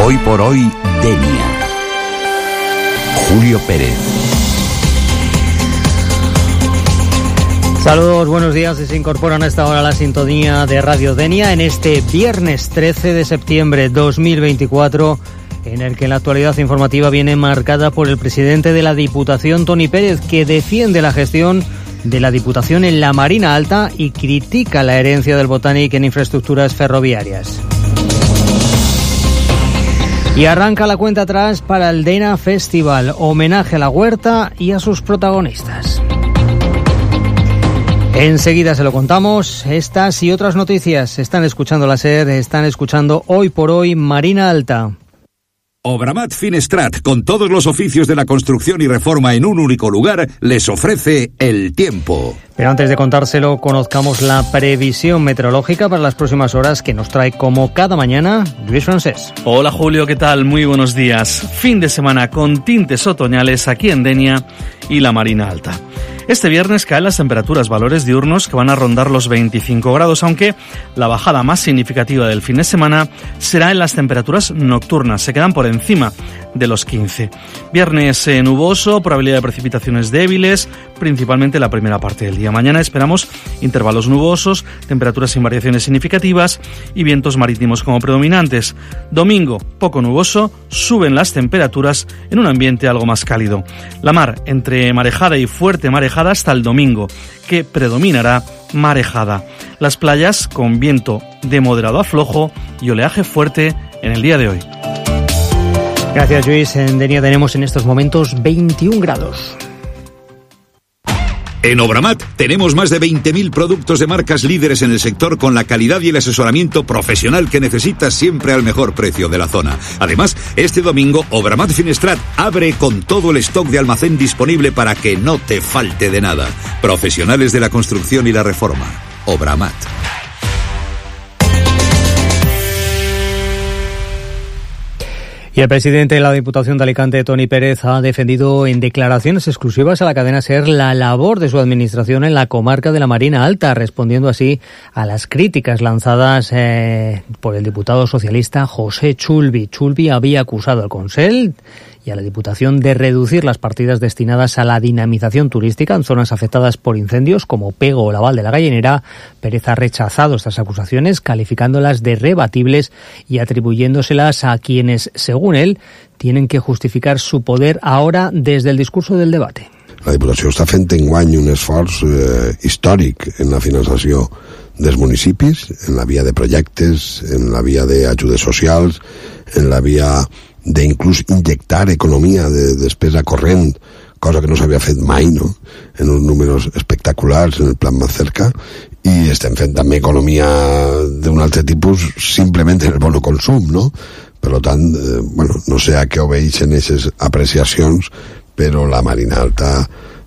Hoy por hoy, Denia. Julio Pérez. Saludos, buenos días. Se incorporan a esta hora a la sintonía de Radio Denia en este viernes 13 de septiembre 2024, en el que la actualidad informativa viene marcada por el presidente de la Diputación, Toni Pérez, que defiende la gestión de la Diputación en la Marina Alta y critica la herencia del Botánic en infraestructuras ferroviarias. Y arranca la cuenta atrás para el Dena Festival, homenaje a la huerta y a sus protagonistas. Enseguida se lo contamos. Estas y otras noticias están escuchando la SER, están escuchando Hoy por Hoy Marina Alta. Obramat Finestrat, con todos los oficios de la construcción y reforma en un único lugar, les ofrece el tiempo. Pero antes de contárselo, conozcamos la previsión meteorológica para las próximas horas que nos trae como cada mañana Luis Francés. Hola Julio, ¿qué tal? Muy buenos días. Fin de semana con tintes otoñales aquí en Denia y la Marina Alta. Este viernes caen las temperaturas, valores diurnos que van a rondar los 25 grados, aunque la bajada más significativa del fin de semana será en las temperaturas nocturnas, se quedan por encima de los 15. Viernes nuboso, probabilidad de precipitaciones débiles, principalmente la primera parte del día. Mañana esperamos intervalos nubosos, temperaturas sin variaciones significativas y vientos marítimos como predominantes. Domingo, poco nuboso, suben las temperaturas en un ambiente algo más cálido. La mar entre marejada y fuerte marejada hasta el domingo, que predominará marejada. Las playas con viento de moderado a flojo y oleaje fuerte en el día de hoy. Gracias, Luis. En Denia tenemos en estos momentos 21 grados. En Obramat tenemos más de 20.000 productos de marcas líderes en el sector con la calidad y el asesoramiento profesional que necesitas siempre al mejor precio de la zona. Además, este domingo Obramat Finestrat abre con todo el stock de almacén disponible para que no te falte de nada. Profesionales de la construcción y la reforma. Obramat. Y el presidente de la Diputación de Alicante, Toni Pérez, ha defendido en declaraciones exclusivas a la cadena SER la labor de su administración en la comarca de la Marina Alta, respondiendo así a las críticas lanzadas por el diputado socialista José Chulvi. Chulvi había acusado al Consell y a la Diputación de reducir las partidas destinadas a la dinamización turística en zonas afectadas por incendios como Pego o la Val de la Gallinera. Pérez ha rechazado estas acusaciones, calificándolas de rebatibles y atribuyéndoselas a quienes, según él, tienen que justificar su poder ahora desde el discurso del debate. La Diputació està fent enguany un esforç històric en la finançació dels municipis, en la via de projectes, en la via d'ajudes socials, en la via d'inclús injectar economia de despesa corrent, cosa que no s'havia fet mai, no?, en uns números espectaculars en el plan más cerca, i estem fent també economia d'un altre tipus simplement en el bono consum, no? Per tant, no sé a què obeixen aquestes apreciacions, però la Marina Alta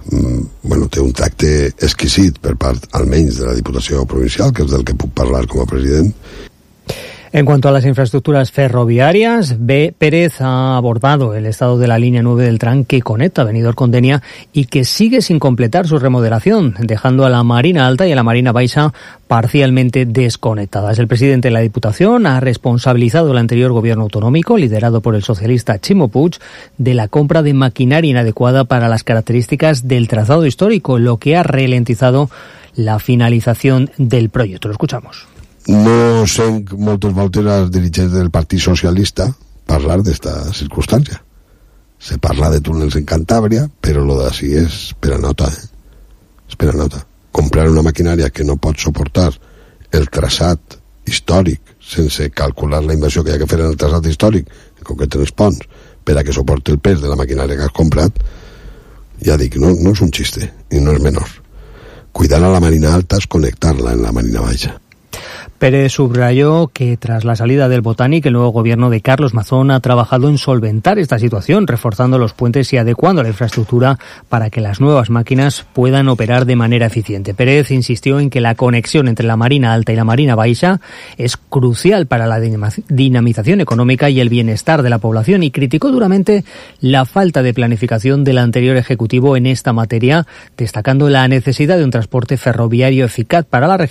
té un tracte exquisit per part, almenys, de la Diputació Provincial, que és del que puc parlar com a president. En cuanto a las infraestructuras ferroviarias, Pérez ha abordado el estado de la línea 9 del tren que conecta Benidorm con Denia y que sigue sin completar su remodelación, dejando a la Marina Alta y a la Marina Baixa parcialmente desconectadas. El presidente de la Diputación ha responsabilizado al anterior gobierno autonómico, liderado por el socialista Ximo Puig, de la compra de maquinaria inadecuada para las características del trazado histórico, lo que ha ralentizado la finalización del proyecto. Lo escuchamos. No sent moltes voltes als dirigents del Partit Socialista parlar d'esta circumstància. Se parla de túnels en Cantàbria, però lo d'ací és per a nota, és per a nota. Comprar una maquinària que no pot suportar el traçat històric sense calcular la inversió que hi ha que fer en el traçat històric, en concret en els ponts, per a que suporti el pes de la maquinària que has comprat, ja dic, no és un xiste i no és menor. Cuidar a la Marina Alta és connectar-la en la Marina Baixa. Pérez subrayó que tras la salida del Botánic, el nuevo gobierno de Carlos Mazón ha trabajado en solventar esta situación, reforzando los puentes y adecuando la infraestructura para que las nuevas máquinas puedan operar de manera eficiente. Pérez insistió en que la conexión entre la Marina Alta y la Marina Baixa es crucial para la dinamización económica y el bienestar de la población y criticó duramente la falta de planificación del anterior Ejecutivo en esta materia, destacando la necesidad de un transporte ferroviario eficaz para la región